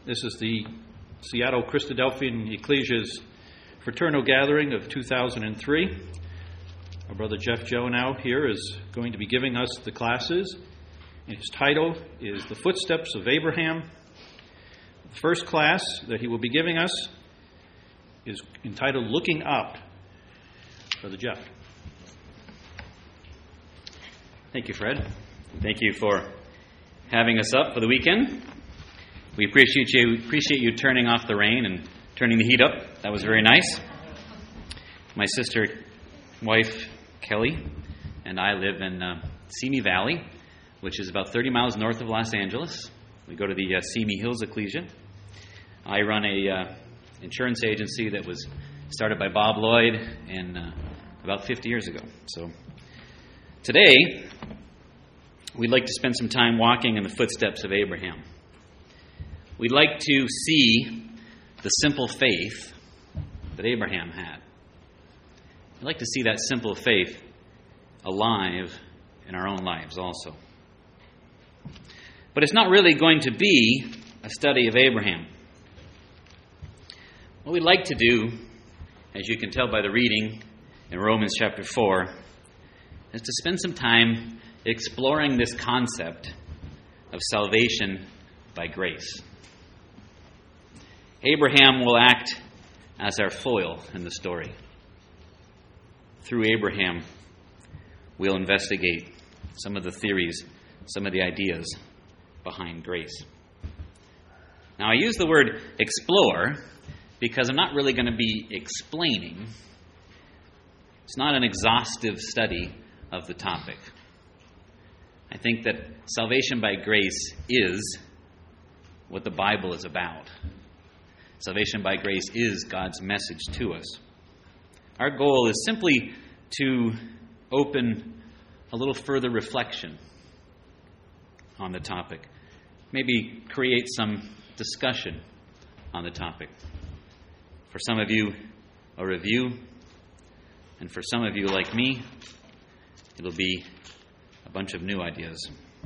This is the Seattle Christadelphian Ecclesia's Fraternal Gathering of 2003. Our brother Jeff Jonow here is going to be giving us the classes. His title is The Footsteps of Abraham. The first class that he will be giving us is entitled Looking Up. Brother Jeff. Thank you, Fred. Thank you for having us up for the weekend. We appreciate you turning off the rain and turning the heat up. That was very nice. My sister, wife, Kelly, and I live in Simi Valley, which is about 30 miles north of Los Angeles. We go to the Simi Hills Ecclesia. I run a insurance agency that was started by Bob Lloyd about 50 years ago. So today, we'd like to spend some time walking in the footsteps of Abraham. We'd like to see the simple faith that Abraham had. We'd like to see that simple faith alive in our own lives also. But it's not really going to be a study of Abraham. What we'd like to do, as you can tell by the reading in Romans chapter 4, is to spend some time exploring this concept of salvation by grace. Abraham will act as our foil in the story. Through Abraham, we'll investigate some of the theories, some of the ideas behind grace. Now, I use the word explore because I'm not really going to be explaining. It's not an exhaustive study of the topic. I think that salvation by grace is what the Bible is about. Salvation by grace is God's message to us. Our goal is simply to open a little further reflection on the topic. Maybe create some discussion on the topic. For some of you, a review. And for some of you, like me, it'll be a bunch of new ideas.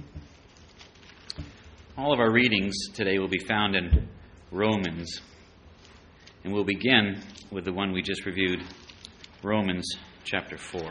All of our readings today will be found in Romans. And we'll begin with the one we just reviewed, Romans chapter 4.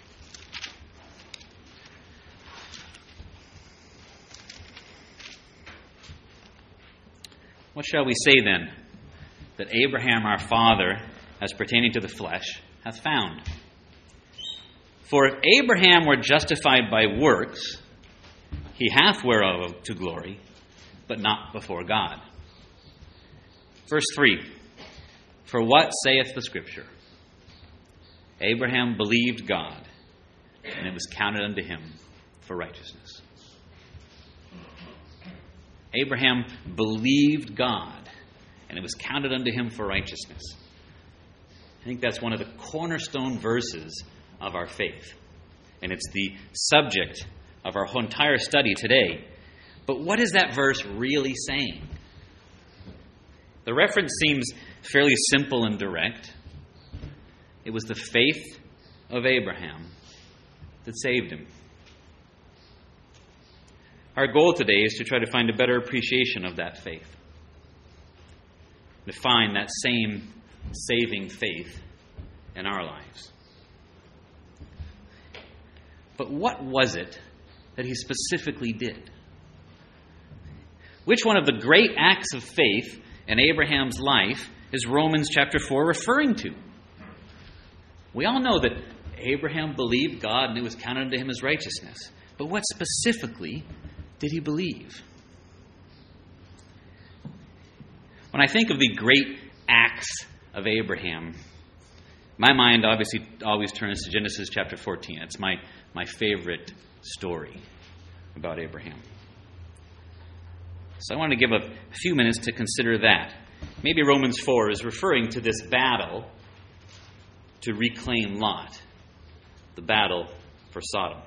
What shall we say then? That Abraham our father, as pertaining to the flesh, hath found. For if Abraham were justified by works, he hath whereof to glory, but not before God. Verse 3. For what saith the Scripture? Abraham believed God, and it was counted unto him for righteousness. Abraham believed God, and it was counted unto him for righteousness. I think that's one of the cornerstone verses of our faith. And it's the subject of our whole entire study today. But what is that verse really saying? The reference seems fairly simple and direct. It was the faith of Abraham that saved him. Our goal today is to try to find a better appreciation of that faith. To find that same saving faith in our lives. But what was it that he specifically did? Which one of the great acts of faith in Abraham's life is Romans chapter 4 referring to? We all know that Abraham believed God and it was counted unto him as righteousness. But what specifically did he believe? When I think of the great acts of Abraham, my mind obviously always turns to Genesis chapter 14. It's my favorite story about Abraham. So I want to give a few minutes to consider that. Maybe Romans 4 is referring to this battle to reclaim Lot, the battle for Sodom.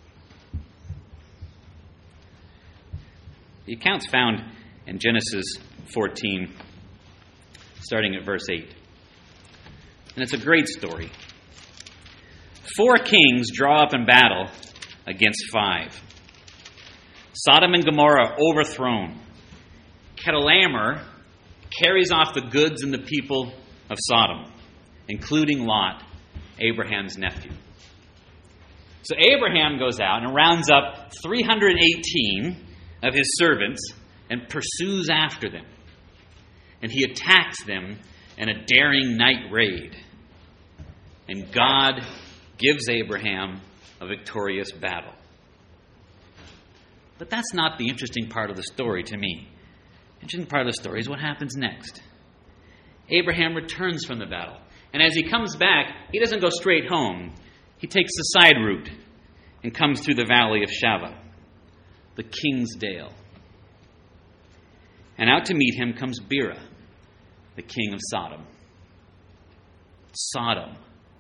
The account's found in Genesis 14, starting at verse 8. And it's a great story. 4 kings draw up in battle against 5. Sodom and Gomorrah overthrown. Chedorlaomer carries off the goods and the people of Sodom, including Lot, Abraham's nephew. So Abraham goes out and rounds up 318 of his servants and pursues after them. And he attacks them in a daring night raid. And God gives Abraham a victorious battle. But that's not the interesting part of the story to me. The interesting part of the story is what happens next. Abraham returns from the battle. And as he comes back, he doesn't go straight home. He takes the side route and comes through the valley of Shaveh, the king's dale. And out to meet him comes Bera, the king of Sodom. Sodom.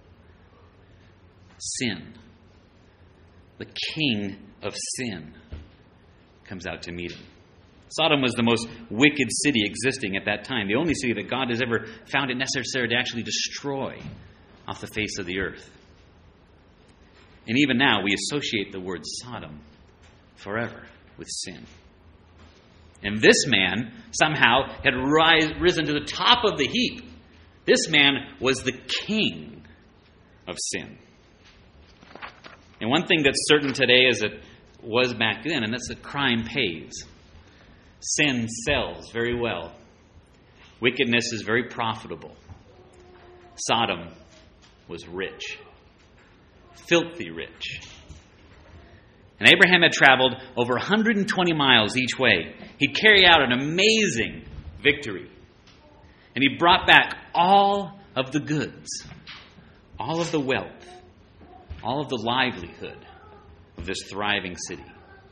Sin. The king of sin comes out to meet him. Sodom was the most wicked city existing at that time, the only city that God has ever found it necessary to actually destroy off the face of the earth. And even now, we associate the word Sodom forever with sin. And this man somehow had risen to the top of the heap. This man was the king of sin. And one thing that's certain today as it was back then, and that's that crime pays. Sin sells very well. Wickedness is very profitable. Sodom was rich. Filthy rich. And Abraham had traveled over 120 miles each way. He'd carry out an amazing victory. And he brought back all of the goods, all of the wealth, all of the livelihood of this thriving city.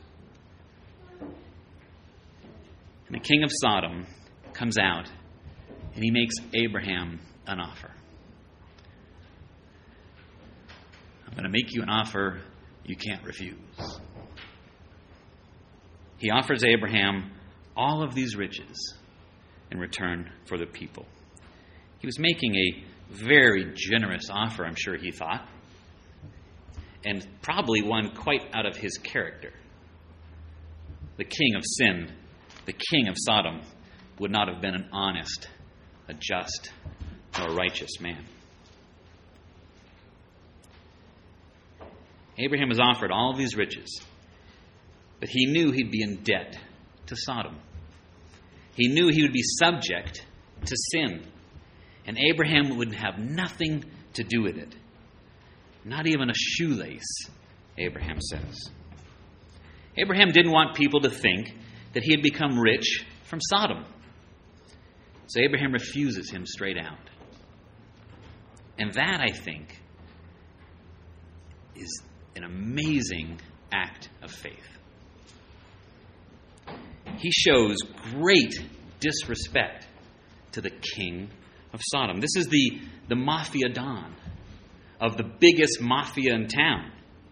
And the king of Sodom comes out and he makes Abraham an offer. I'm going to make you an offer you can't refuse. He offers Abraham all of these riches in return for the people. He was making a very generous offer, I'm sure he thought, and probably one quite out of his character. The king of sin, the king of Sodom, would not have been an honest, a just, or a righteous man. Abraham was offered all these riches, but he knew he'd be in debt to Sodom. He knew he would be subject to sin, and Abraham would have nothing to do with it. Not even a shoelace, Abraham says. Abraham didn't want people to think that he had become rich from Sodom. So Abraham refuses him straight out. And that, I think, is an amazing act of faith. He shows great disrespect to the king of Sodom. This is the mafia don of the biggest mafia in town.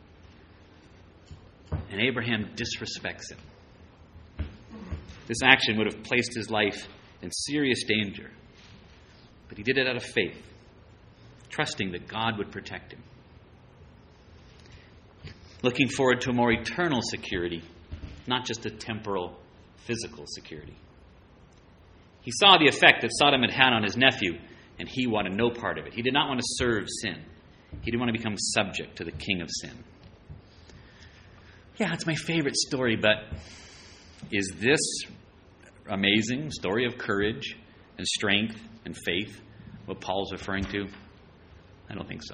And Abraham disrespects him. This action would have placed his life in serious danger. But he did it out of faith, trusting that God would protect him. Looking forward to a more eternal security, not just a temporal, physical security. He saw the effect that Sodom had had on his nephew, and he wanted no part of it. He did not want to serve sin. He didn't want to become subject to the king of sin. Yeah, it's my favorite story, but is this amazing story of courage and strength and faith what Paul's referring to? I don't think so.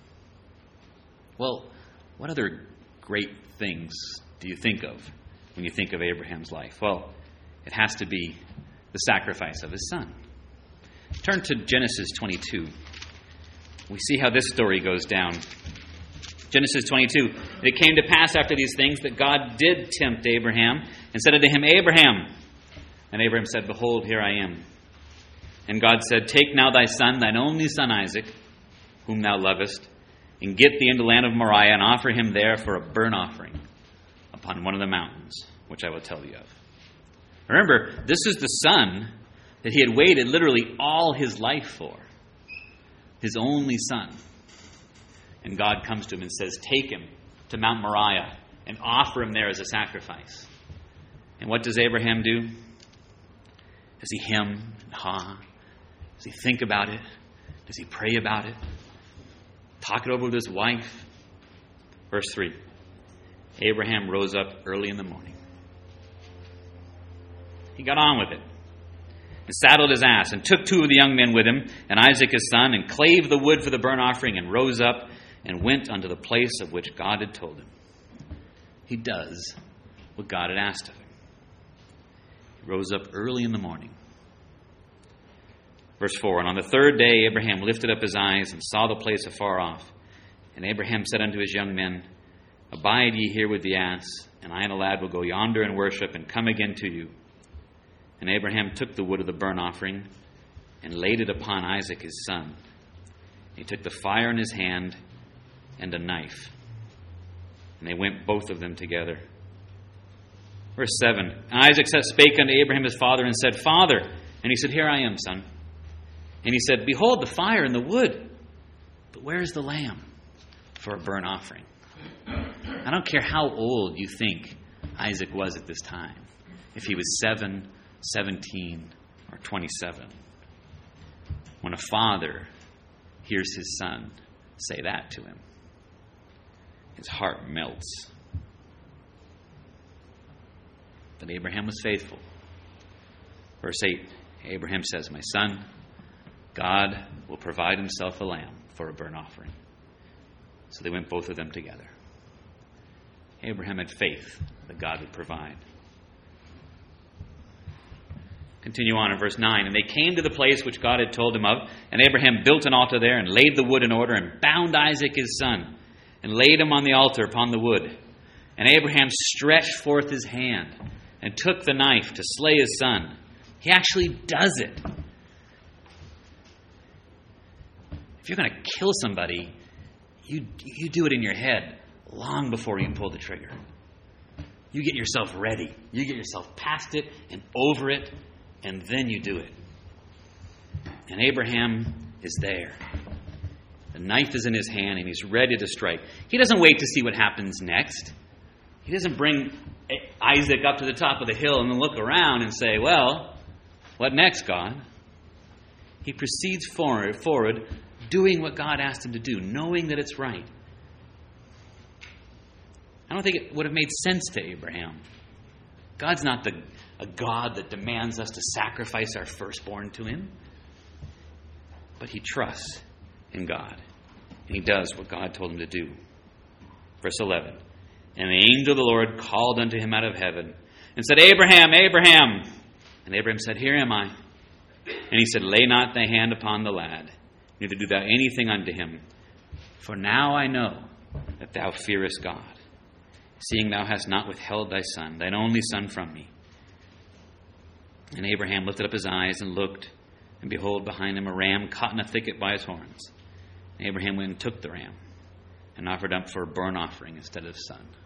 Well, what other great things do you think of when you think of Abraham's life? Well, it has to be the sacrifice of his son. Turn to Genesis 22. We see how this story goes down. Genesis 22. It came to pass after these things that God did tempt Abraham and said unto him, Abraham. And Abraham said, Behold, here I am. And God said, Take now thy son, thine only son Isaac, whom thou lovest, and get thee into the land of Moriah, and offer him there for a burnt offering upon one of the mountains, which I will tell thee of. Remember, this is the son that he had waited literally all his life for. His only son. And God comes to him and says, Take him to Mount Moriah and offer him there as a sacrifice. And what does Abraham do? Does he hem and ha? Does he think about it? Does he pray about it? Talk it over with his wife? Verse 3. Abraham rose up early in the morning. He got on with it. And saddled his ass, and took 2 of the young men with him, and Isaac his son, and clave the wood for the burnt offering, and rose up, and went unto the place of which God had told him. He does what God had asked of him. He rose up early in the morning. Verse 4, and on the 3rd day Abraham lifted up his eyes, and saw the place afar off. And Abraham said unto his young men, Abide ye here with the ass, and I and the lad will go yonder and worship, and come again to you. And Abraham took the wood of the burnt offering, and laid it upon Isaac his son. He took the fire in his hand, and a knife. And they went both of them together. Verse 7, and Isaac spake unto Abraham his father, and said, Father. And he said, Here I am, son. And he said, Behold the fire and the wood, but where is the lamb for a burnt offering? I don't care how old you think Isaac was at this time. If he was 7, 17, or 27. When a father hears his son say that to him, his heart melts. But Abraham was faithful. Verse 8, Abraham says, My son, God will provide himself a lamb for a burnt offering. So they went both of them together. Abraham had faith that God would provide. Continue on in verse 9. And they came to the place which God had told him of, and Abraham built an altar there, and laid the wood in order, and bound Isaac his son, and laid him on the altar upon the wood. And Abraham stretched forth his hand, and took the knife to slay his son. He actually does it. If you're going to kill somebody, you do it in your head long before you pull the trigger. You get yourself ready. You get yourself past it and over it, and then you do it. And Abraham is there. The knife is in his hand, and he's ready to strike. He doesn't wait to see what happens next. He doesn't bring Isaac up to the top of the hill and then look around and say, well, what next, God? He proceeds forward, doing what God asked him to do, knowing that it's right. I don't think it would have made sense to Abraham. God's not a God that demands us to sacrifice our firstborn to him. But he trusts in God. And he does what God told him to do. Verse 11. And the angel of the Lord called unto him out of heaven, and said, Abraham, Abraham. And Abraham said, Here am I. And he said, Lay not thy hand upon the lad, neither do thou anything unto him. For now I know that thou fearest God, seeing thou hast not withheld thy son, thine only son, from me. And Abraham lifted up his eyes and looked, and behold, behind him a ram caught in a thicket by his horns. And Abraham went and took the ram, and offered up for a burnt offering instead of his son.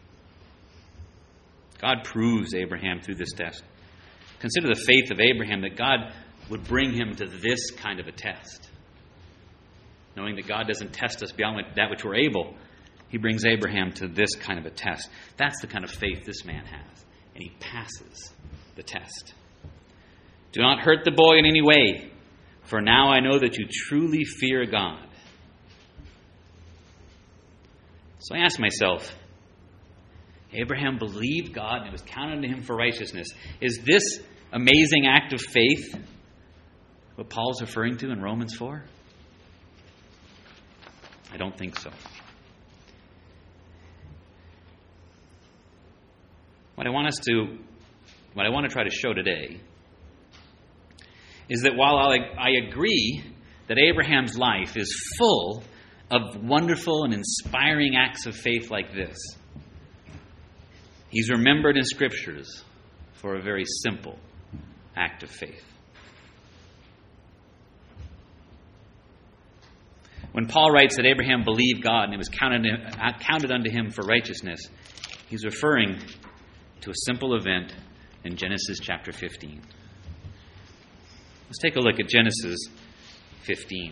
God proves Abraham through this test. Consider the faith of Abraham that God would bring him to this kind of a test. Knowing that God doesn't test us beyond that which we're able, he brings Abraham to this kind of a test. That's the kind of faith this man has. And he passes the test. Do not hurt the boy in any way, for now I know that you truly fear God. So I ask myself, Abraham believed God and it was counted to him for righteousness. Is this amazing act of faith what Paul's referring to in Romans 4? I don't think so. What I want to try to show today is that while I agree that Abraham's life is full of wonderful and inspiring acts of faith like this, he's remembered in Scriptures for a very simple act of faith. When Paul writes that Abraham believed God and it was counted unto him for righteousness, he's referring to a simple event in Genesis chapter 15. Let's take a look at Genesis 15.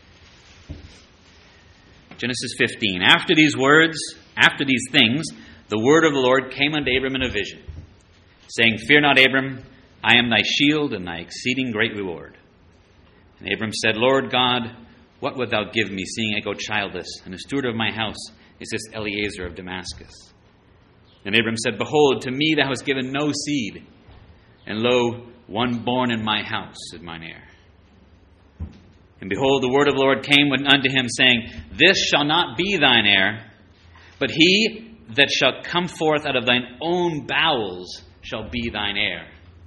Genesis 15. After these things, the word of the Lord came unto Abram in a vision, saying, Fear not, Abram, I am thy shield and thy exceeding great reward. And Abram said, Lord God, what wilt thou give me, seeing I go childless, and the steward of my house is this Eliezer of Damascus? And Abram said, Behold, to me thou hast given no seed, and lo, one born in my house is mine heir. And behold, the word of the Lord came unto him, saying, This shall not be thine heir, but he that shall come forth out of thine own bowels shall be thine heir.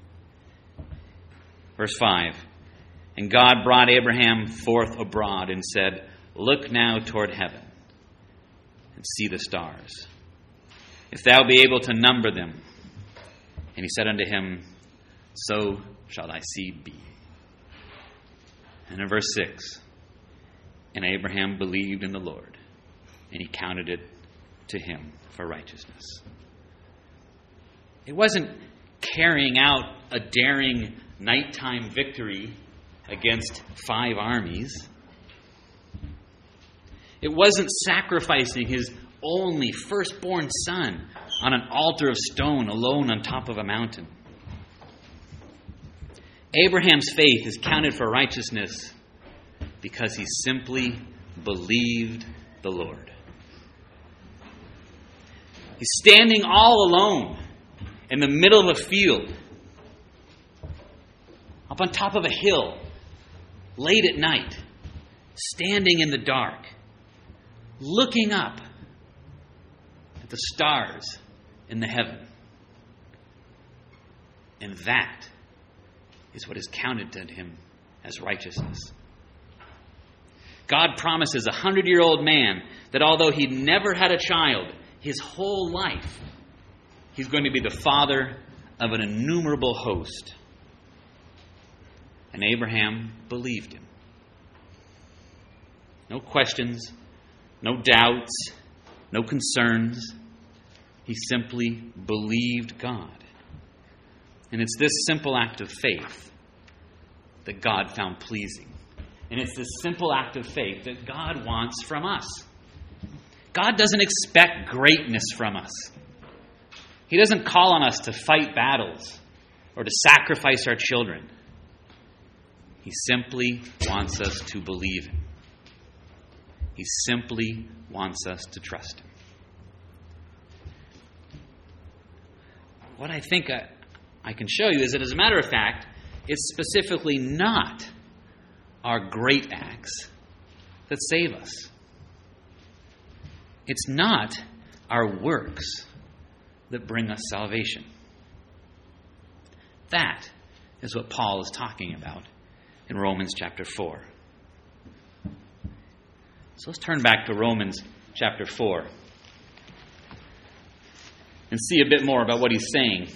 Verse 5, And God brought Abraham forth abroad, and said, Look now toward heaven, and see the stars, if thou be able to number them. And he said unto him, So shall thy seed be. And in verse 6, And Abraham believed in the Lord, and he counted it to him for righteousness. It wasn't carrying out a daring nighttime victory against 5 armies. It wasn't sacrificing his only firstborn son on an altar of stone alone on top of a mountain. Abraham's faith is counted for righteousness because he simply believed the Lord. He's standing all alone in the middle of a field, up on top of a hill, late at night, standing in the dark, looking up at the stars in the heaven. And that is what is counted to him as righteousness. God promises a 100-year-old man that although he never had a child his whole life, he's going to be the father of an innumerable host. And Abraham believed him. No questions, no doubts, no concerns. He simply believed God. And it's this simple act of faith that God found pleasing. And it's this simple act of faith that God wants from us. God doesn't expect greatness from us. He doesn't call on us to fight battles or to sacrifice our children. He simply wants us to believe Him. He simply wants us to trust Him. What I think I can show you is that, as a matter of fact, it's specifically not our great acts that save us. It's not our works that bring us salvation. That is what Paul is talking about in Romans chapter 4. So let's turn back to Romans chapter 4 and see a bit more about what he's saying.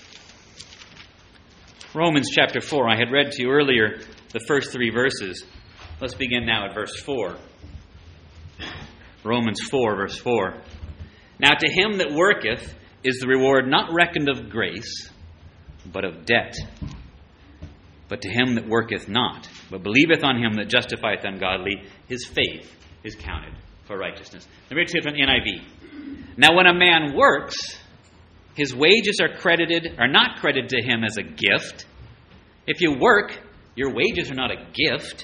Romans chapter 4, I had read to you earlier the first 3 verses. Let's begin now at verse 4. Romans 4, verse 4. Now to him that worketh is the reward not reckoned of grace, but of debt. But to him that worketh not, but believeth on him that justifieth the ungodly, his faith is counted for righteousness. Let me read to you from NIV. Now when a man works, his wages are not credited to him as a gift. If you work, your wages are not a gift,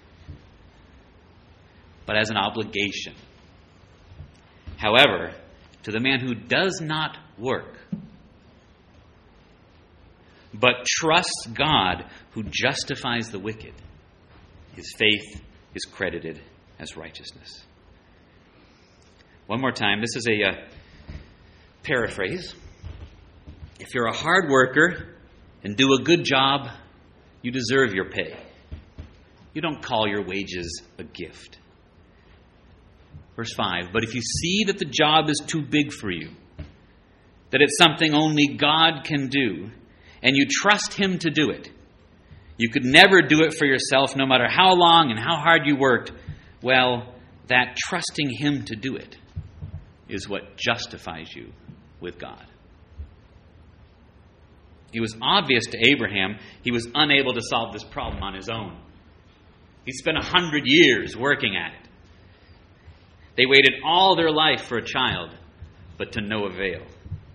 but as an obligation. However, to the man who does not work, but trusts God who justifies the wicked, his faith is credited as righteousness. One more time, this is a paraphrase. If you're a hard worker and do a good job, you deserve your pay. You don't call your wages a gift. Verse 5, but if you see that the job is too big for you, that it's something only God can do, and you trust Him to do it, you could never do it for yourself no matter how long and how hard you worked, well, that trusting Him to do it is what justifies you with God. It was obvious to Abraham he was unable to solve this problem on his own. He spent 100 years working at it. They waited all their life for a child, but to no avail.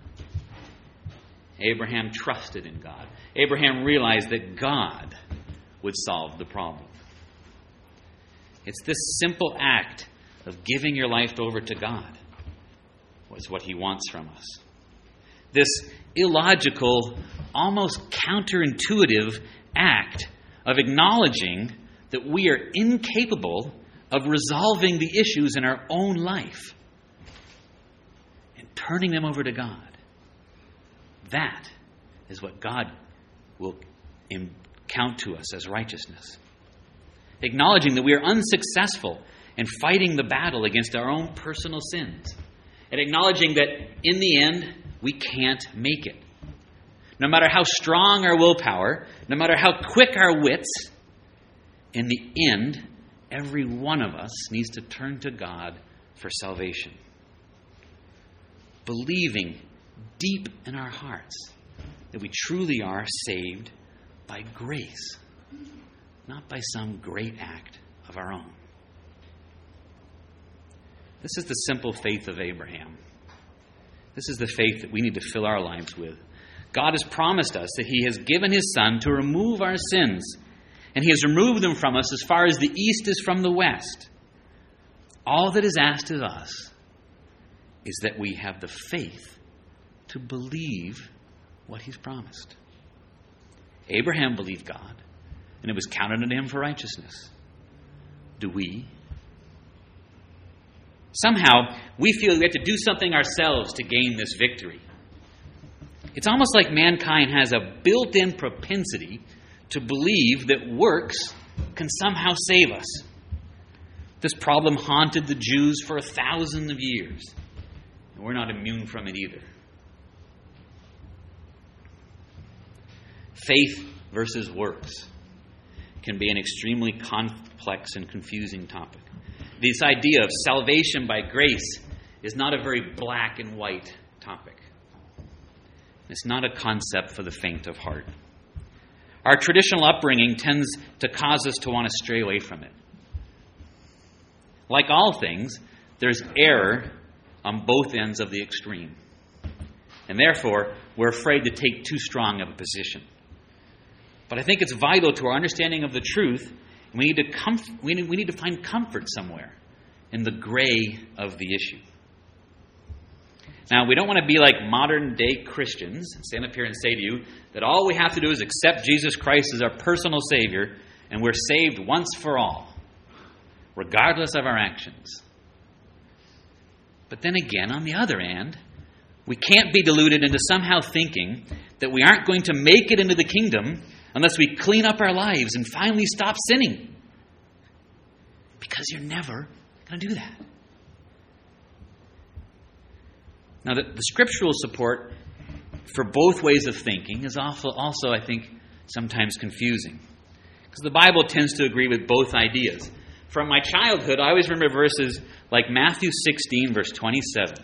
Abraham trusted in God. Abraham realized that God would solve the problem. It's this simple act of giving your life over to God was what he wants from us. This illogical, almost counterintuitive act of acknowledging that we are incapable of resolving the issues in our own life and turning them over to God. That is what God will count to us as righteousness. Acknowledging that we are unsuccessful in fighting the battle against our own personal sins. And acknowledging that in the end, we can't make it. No matter how strong our willpower, no matter how quick our wits, in the end, every one of us needs to turn to God for salvation. Believing deep in our hearts that we truly are saved by grace, not by some great act of our own. This is the simple faith of Abraham. This is the faith that we need to fill our lives with. God has promised us that He has given His Son to remove our sins, and He has removed them from us as far as the east is from the west. All that is asked of us is that we have the faith to believe what He's promised. Abraham believed God, and it was counted unto him for righteousness. Do we? Somehow, we feel we have to do something ourselves to gain this victory. It's almost like mankind has a built-in propensity to believe that works can somehow save us. This problem haunted the Jews for 1,000 years, and we're not immune from it either. Faith versus works can be an extremely complex and confusing topic. This idea of salvation by grace is not a very black and white topic. It's not a concept for the faint of heart. Our traditional upbringing tends to cause us to want to stray away from it. Like all things, there's error on both ends of the extreme. And therefore, we're afraid to take too strong of a position. But I think it's vital to our understanding of the truth. We need to find comfort somewhere in the gray of the issue. Now, we don't want to be like modern-day Christians and stand up here and say to you that all we have to do is accept Jesus Christ as our personal Savior and we're saved once for all, regardless of our actions. But then again, on the other hand, we can't be deluded into somehow thinking that we aren't going to make it into the kingdom unless we clean up our lives and finally stop sinning. Because you're never going to do that. Now, the scriptural support for both ways of thinking is also, I think, sometimes confusing. Because the Bible tends to agree with both ideas. From my childhood, I always remember verses like Matthew 16, verse 27.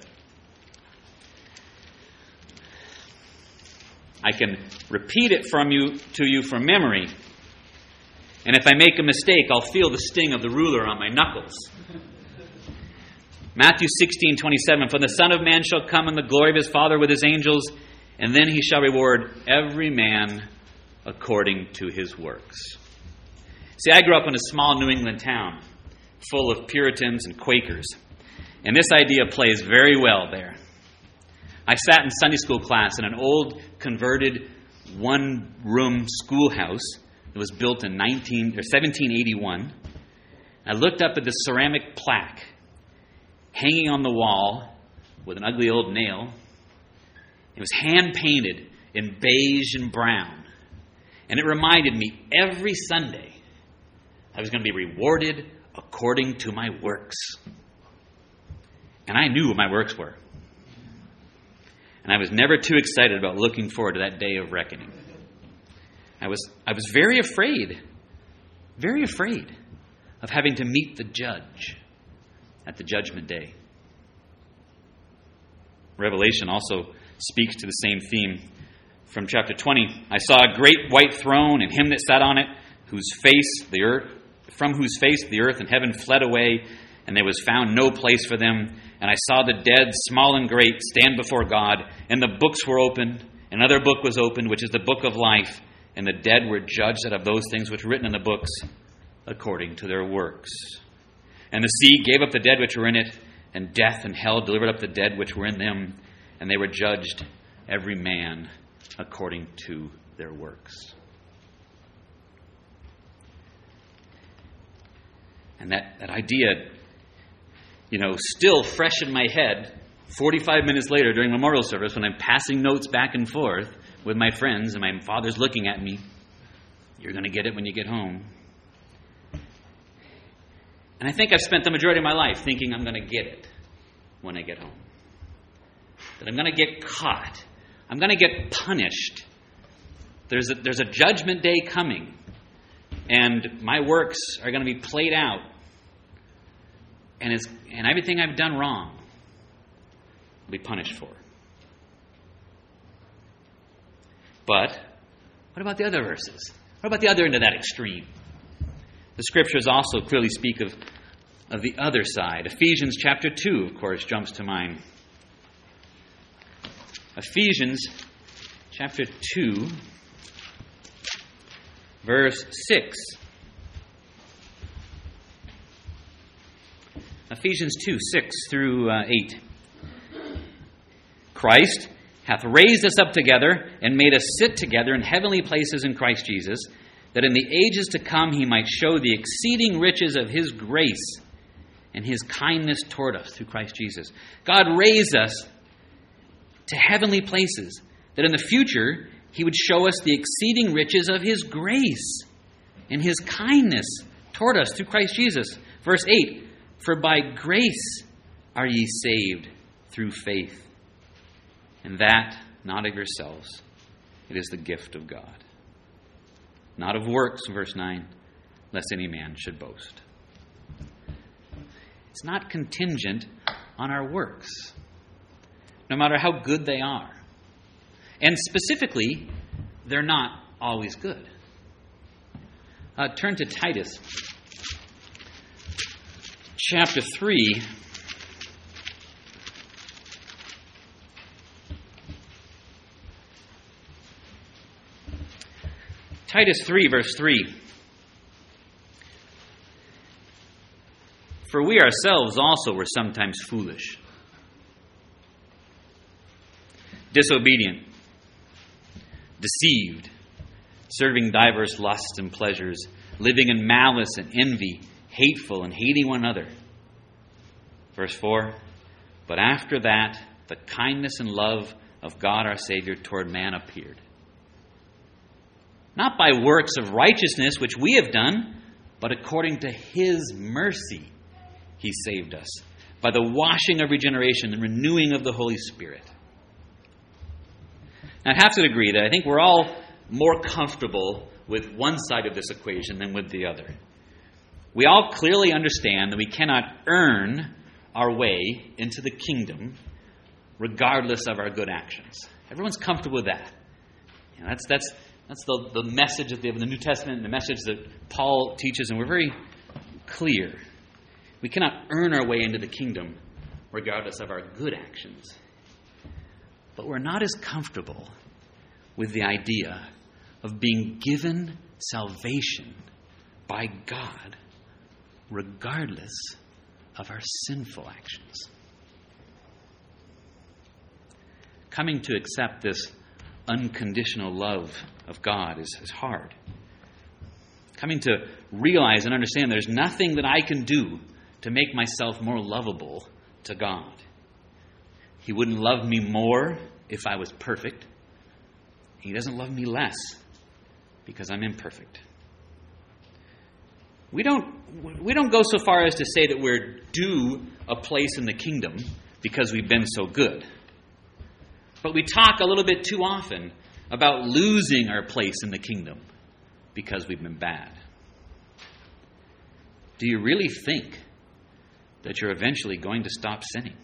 I can repeat it to you from memory. And if I make a mistake, I'll feel the sting of the ruler on my knuckles. Matthew 16:27, "For the Son of Man shall come in the glory of His Father with His angels, and then He shall reward every man according to his works." See, I grew up in a small New England town full of Puritans and Quakers, and this idea plays very well there. I sat in Sunday school class in an old converted one-room schoolhouse that was built in 1781. I looked up at the ceramic plaque hanging on the wall with an ugly old nail. It was hand-painted in beige and brown. And it reminded me every Sunday I was going to be rewarded according to my works. And I knew what my works were. And I was never too excited about looking forward to that day of reckoning. I was very afraid of having to meet the judge at the judgment day. Revelation also speaks to the same theme. From chapter 20, "I saw a great white throne and him that sat on it, from whose face the earth and heaven fled away, and there was found no place for them. And I saw the dead, small and great, stand before God, and the books were opened. Another book was opened, which is the book of life, and the dead were judged out of those things which were written in the books according to their works. And the sea gave up the dead which were in it, and death and hell delivered up the dead which were in them, and they were judged, every man according to their works. And that idea, still fresh in my head, 45 minutes later during memorial service, when I'm passing notes back and forth with my friends, and my father's looking at me, "You're going to get it when you get home." And I think I've spent the majority of my life thinking I'm going to get it when I get home. That I'm going to get caught. I'm going to get punished. There's a judgment day coming, and my works are going to be played out. And everything I've done wrong will be punished for. But what about the other verses? What about the other end of that extreme? The Scriptures also clearly speak of the other side. Ephesians chapter 2, of course, jumps to mind. Ephesians chapter 2, verse 6. Ephesians 2, 6 through 8. Christ hath raised us up together and made us sit together in heavenly places in Christ Jesus, that in the ages to come he might show the exceeding riches of his grace and his kindness toward us through Christ Jesus. God raised us to heavenly places, that in the future he would show us the exceeding riches of his grace and his kindness toward us through Christ Jesus. Verse 8, for by grace are ye saved through faith, and that not of yourselves. It is the gift of God. Not of works, verse 9, lest any man should boast. It's not contingent on our works, no matter how good they are. And specifically, they're not always good. Turn to Titus chapter 3. Titus 3, verse 3. For we ourselves also were sometimes foolish, disobedient, deceived, serving diverse lusts and pleasures, living in malice and envy, hateful and hating one another. Verse 4, but after that, the kindness and love of God our Savior toward man appeared. Not by works of righteousness which we have done, but according to his mercy he saved us, by the washing of regeneration and renewing of the Holy Spirit. Now, I have to agree that I think we're all more comfortable with one side of this equation than with the other. We all clearly understand that we cannot earn our way into the kingdom regardless of our good actions. Everyone's comfortable with that. You know, that's the message of the New Testament and the message that Paul teaches, and we're very clear. We cannot earn our way into the kingdom regardless of our good actions. But we're not as comfortable with the idea of being given salvation by God regardless of our sinful actions. Coming to accept this unconditional love of God is hard. Coming to realize and understand there's nothing that I can do to make myself more lovable to God. He wouldn't love me more if I was perfect. He doesn't love me less because I'm imperfect. We don't go so far as to say that we're due a place in the kingdom because we've been so good. But we talk a little bit too often about losing our place in the kingdom because we've been bad. Do you really think that you're eventually going to stop sinning?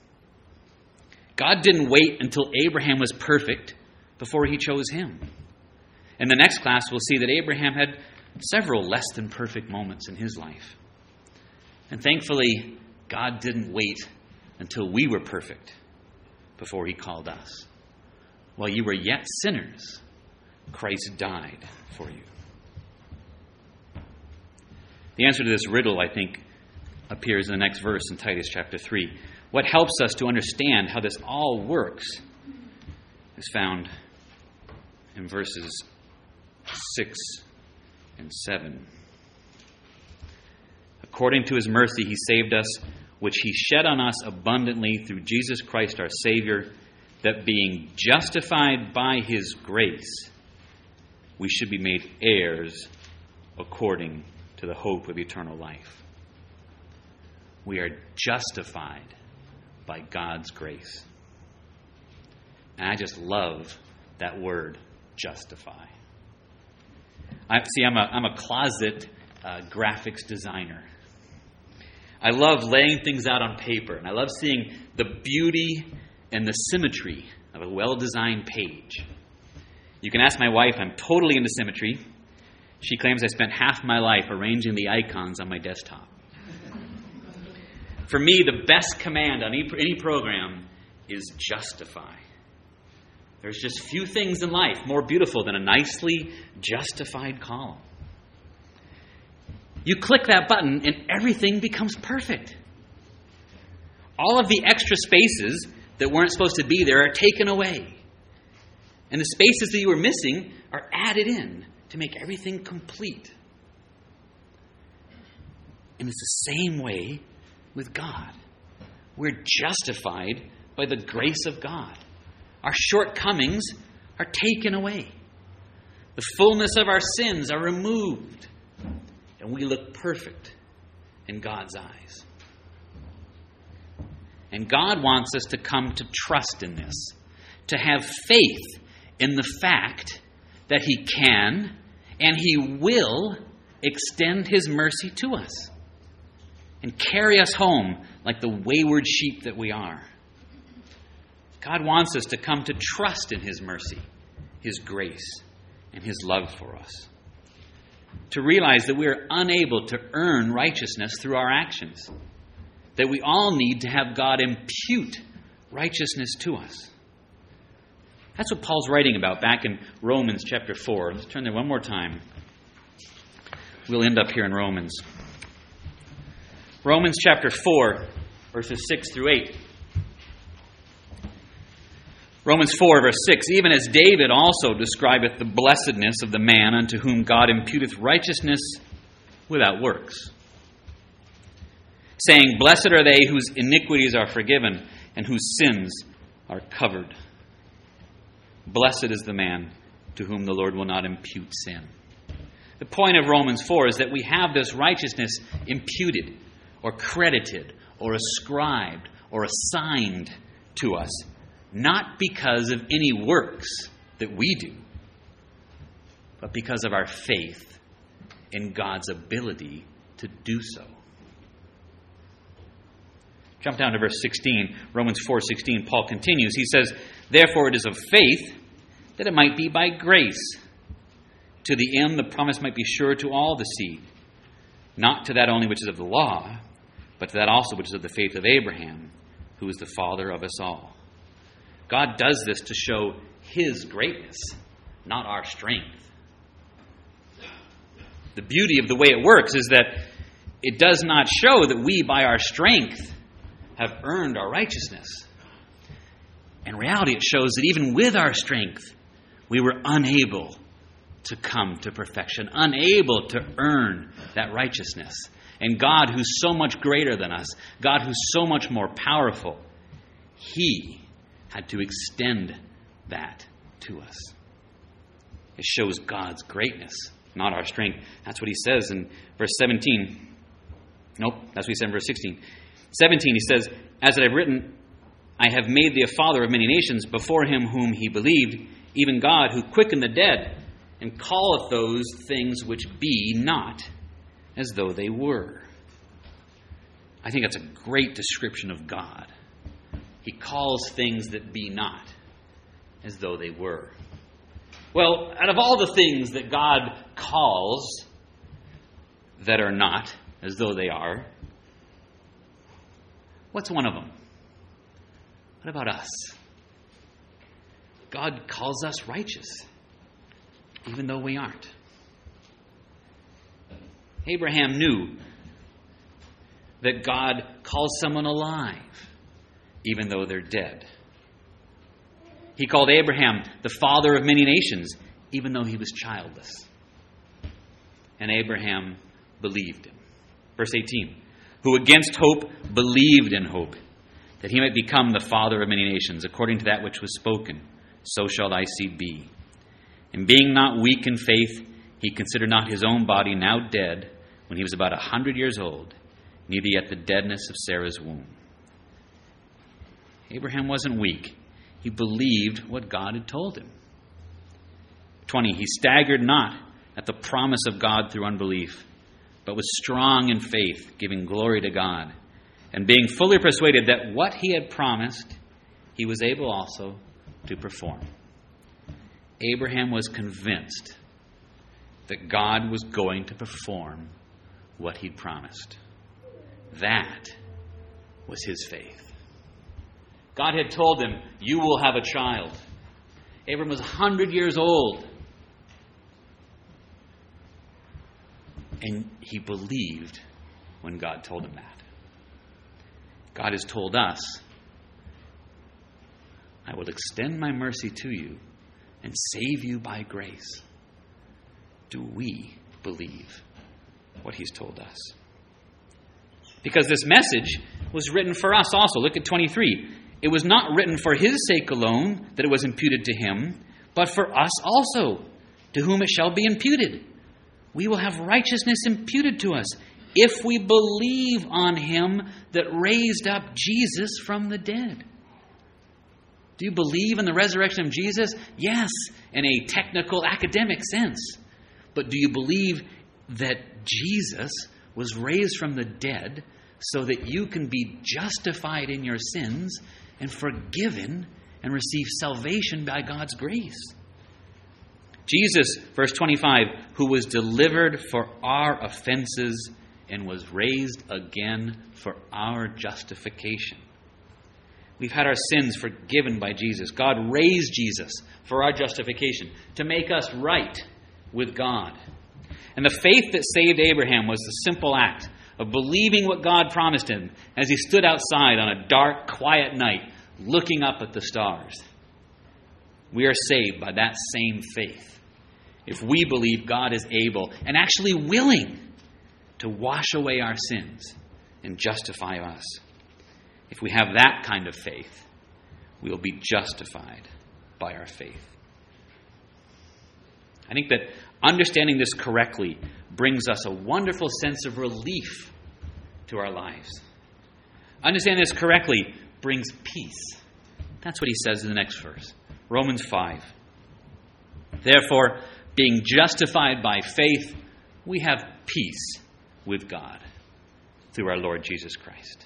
God didn't wait until Abraham was perfect before he chose him. In the next class, we'll see that Abraham had several less than perfect moments in his life. And thankfully, God didn't wait until we were perfect before he called us. While you were yet sinners, Christ died for you. The answer to this riddle, I think, appears in the next verse in Titus chapter 3. What helps us to understand how this all works is found in verses 6 and 7. According to his mercy, he saved us, which he shed on us abundantly through Jesus Christ our Savior, that being justified by his grace, we should be made heirs according to the hope of eternal life. We are justified by God's grace. And I just love that word, justify. I'm a closet graphics designer. I love laying things out on paper, and I love seeing the beauty and the symmetry of a well-designed page. You can ask my wife, I'm totally into symmetry. She claims I spent half my life arranging the icons on my desktop. For me, the best command on any program is justify. There's just few things in life more beautiful than a nicely justified column. You click that button and everything becomes perfect. All of the extra spaces that weren't supposed to be there are taken away. And the spaces that you were missing are added in to make everything complete. And it's the same way with God. We're justified by the grace of God. Our shortcomings are taken away. The fullness of our sins are removed. And we look perfect in God's eyes. And God wants us to come to trust in this, to have faith in the fact that he can and he will extend his mercy to us and carry us home like the wayward sheep that we are. God wants us to come to trust in his mercy, his grace, and his love for us. To realize that we are unable to earn righteousness through our actions. That we all need to have God impute righteousness to us. That's what Paul's writing about back in Romans chapter 4. Let's turn there one more time. We'll end up here in Romans. Romans chapter 4, verses 6 through 8. Romans 4, verse 6, even as David also describeth the blessedness of the man unto whom God imputeth righteousness without works, saying, blessed are they whose iniquities are forgiven and whose sins are covered. Blessed is the man to whom the Lord will not impute sin. The point of Romans 4 is that we have this righteousness imputed or credited or ascribed or assigned to us, not because of any works that we do, but because of our faith in God's ability to do so. Jump down to verse 16, Romans 4:16. Paul continues. He says, therefore it is of faith that it might be by grace, to the end the promise might be sure to all the seed, not to that only which is of the law, but to that also which is of the faith of Abraham, who is the father of us all. God does this to show his greatness, not our strength. The beauty of the way it works is that it does not show that we, by our strength, have earned our righteousness. In reality, it shows that even with our strength, we were unable to come to perfection, unable to earn that righteousness. And God, who's so much greater than us, God, who's so much more powerful, he had to extend that to us. It shows God's greatness, not our strength. That's what he says in verse 17. Nope, that's what he said in verse 16. 17, he says, as I have written, I have made thee a father of many nations before him whom he believed, even God who quickened the dead, and calleth those things which be not as though they were. I think that's a great description of God. He calls things that be not as though they were. Well, out of all the things that God calls that are not as though they are, what's one of them? What about us? God calls us righteous, even though we aren't. Abraham knew that God calls someone alive, even though they're dead. He called Abraham the father of many nations, even though he was childless. And Abraham believed him. Verse 18, who against hope believed in hope, that he might become the father of many nations, according to that which was spoken, so shall thy seed be. And being not weak in faith, he considered not his own body now dead, when he was about 100 years old, neither yet the deadness of Sarah's womb. Abraham wasn't weak. He believed what God had told him. 20, he staggered not at the promise of God through unbelief, but was strong in faith, giving glory to God, and being fully persuaded that what he had promised, he was able also to perform. Abraham was convinced that God was going to perform what he'd promised. That was his faith. God had told him, you will have a child. Abraham was 100 years old. And he believed when God told him that. God has told us, I will extend my mercy to you and save you by grace. Do we believe what he's told us? Because this message was written for us also. Look at 23. It was not written for his sake alone that it was imputed to him, but for us also, to whom it shall be imputed. We will have righteousness imputed to us if we believe on him that raised up Jesus from the dead. Do you believe in the resurrection of Jesus? Yes, in a technical, academic sense. But do you believe that Jesus was raised from the dead so that you can be justified in your sins and forgiven and receive salvation by God's grace? Jesus, verse 25, who was delivered for our offenses and was raised again for our justification. We've had our sins forgiven by Jesus. God raised Jesus for our justification, to make us right with God. And the faith that saved Abraham was the simple act of believing what God promised him as he stood outside on a dark, quiet night, looking up at the stars. We are saved by that same faith. If we believe God is able and actually willing to wash away our sins and justify us. If we have that kind of faith, we will be justified by our faith. I think that understanding this correctly brings us a wonderful sense of relief to our lives. Understanding this correctly brings peace. That's what he says in the next verse. Romans 5. Therefore, being justified by faith, we have peace with God through our Lord Jesus Christ,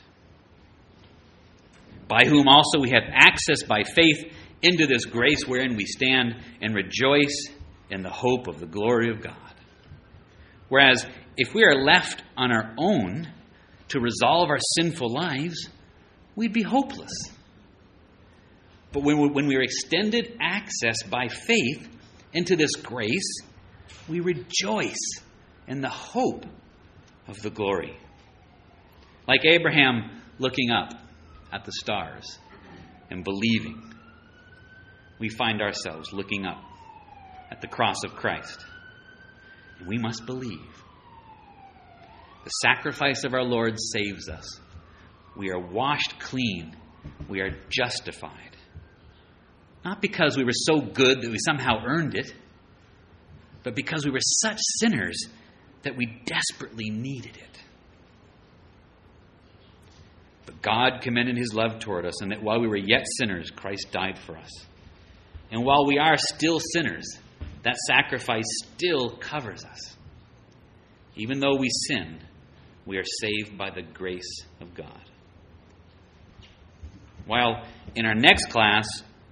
by whom also we have access by faith into this grace wherein we stand and rejoice in the hope of the glory of God. Whereas if we are left on our own to resolve our sinful lives, we'd be hopeless. But when we are extended access by faith into this grace, we rejoice in the hope of the glory. Like Abraham looking up at the stars and believing, we find ourselves looking up at the cross of Christ. And we must believe. The sacrifice of our Lord saves us. We are washed clean. We are justified. Not because we were so good that we somehow earned it, but because we were such sinners that we desperately needed it. But God commended his love toward us, and that while we were yet sinners, Christ died for us. And while we are still sinners, that sacrifice still covers us. Even though we sin, we are saved by the grace of God. While in our next class,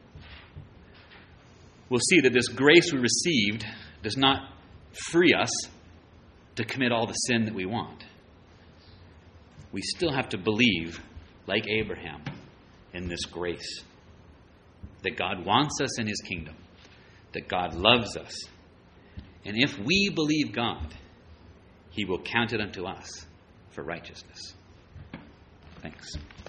we'll see that this grace we received does not free us to commit all the sin that we want. We still have to believe, like Abraham, in this grace. That God wants us in his kingdom. That God loves us. And if we believe God, he will count it unto us for righteousness. Thanks.